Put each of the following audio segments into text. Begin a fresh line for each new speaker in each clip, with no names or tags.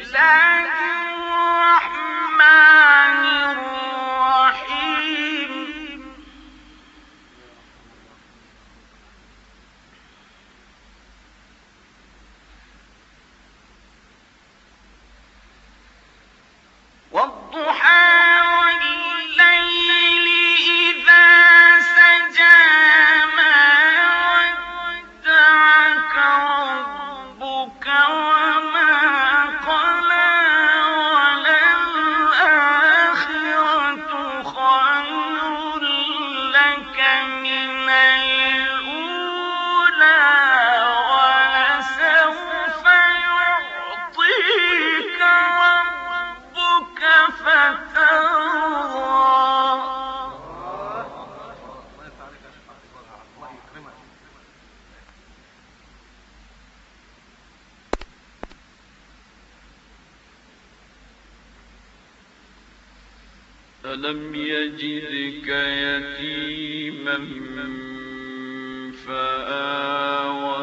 ألم يجدك يتيما فآوى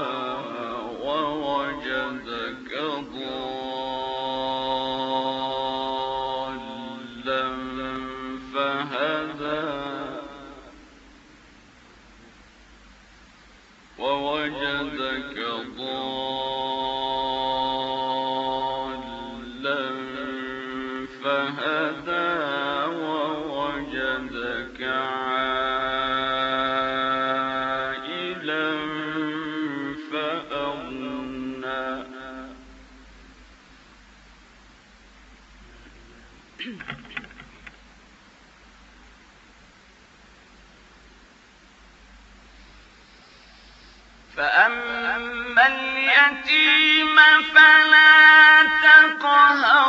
ووجدك ضالا فهدى ووجدك ضالا فهدى ووجدك عائلا فأغنى
فأما اليتيم فلا تقهر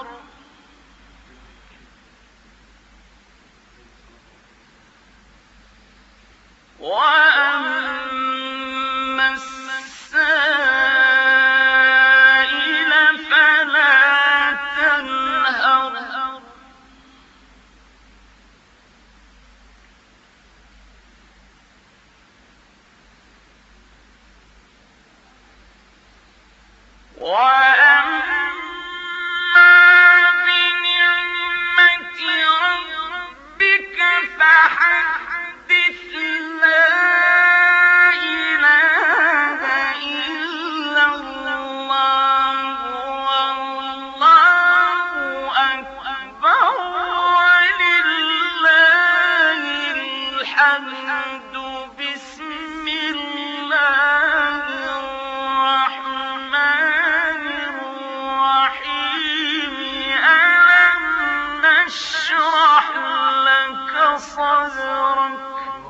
وأما السائل فلا تنهر وأما بنعمة ربك فحدث لا إله إلا الله والله أكبر ولله الحمد بسم الله الرحمن الرحيم ألم نشرح لك صدرك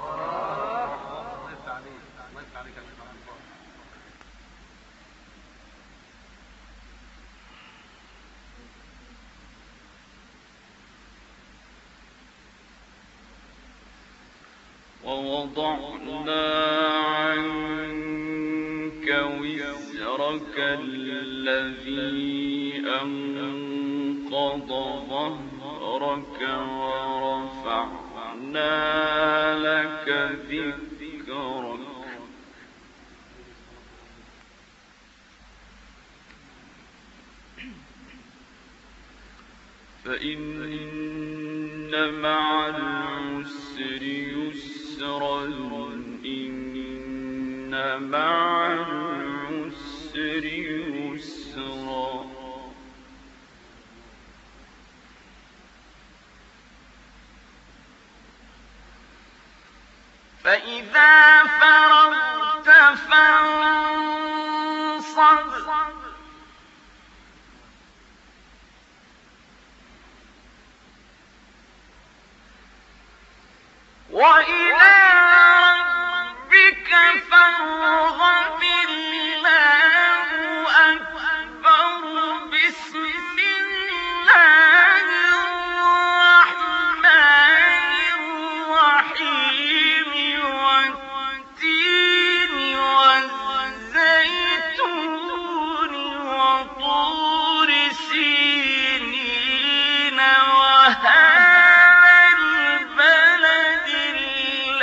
ووضعنا عنك وزرك الذي أنقض ظهرك ورفعنا لك ذكرك فإن مع العسر يسرا إن مع العسر يسرا
فإذا فرغت فانصب وإلى ربك فارغب الله أكبر بسم الله الرحمن الرحيم والتين والزيتون وطور سينين وهذا البلد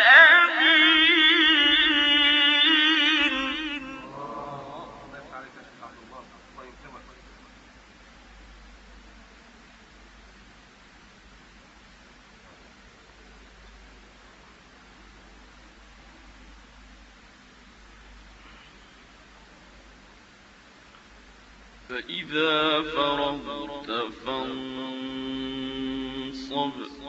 فإذا فرغت فانصب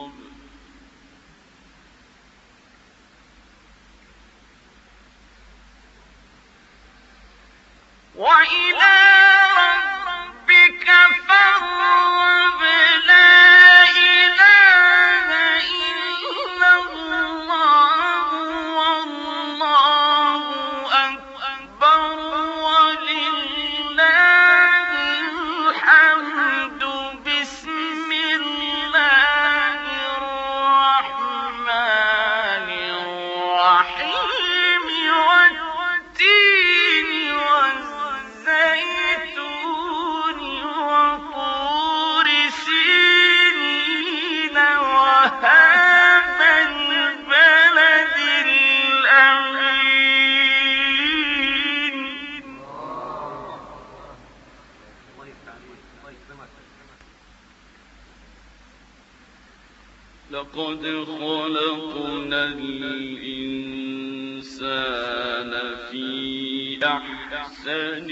وإلى ربك فارغب لا إله إلا الله والله أكبر ولله الحمد بسم الله الرحمن الرحيم والتين والزيتون وطور سينين وهذا البلد الأمين.
لقد خلقنا الإنسان في أحسن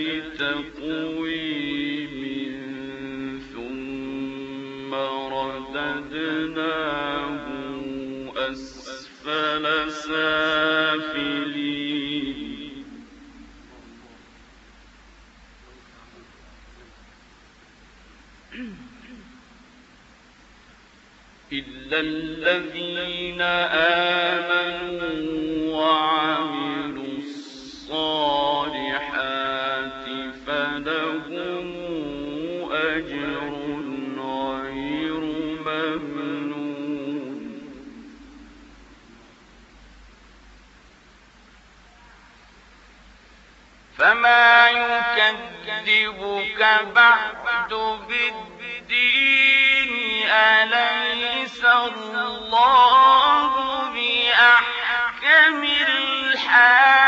تقويم ثم رددناه أسفل سافلين إلا الذين آمنوا وعملوا الصالحات فلهم أجر غير ممنون.
فما يكذبك بعد بالدين أليس الله بأحكم الحاكمين.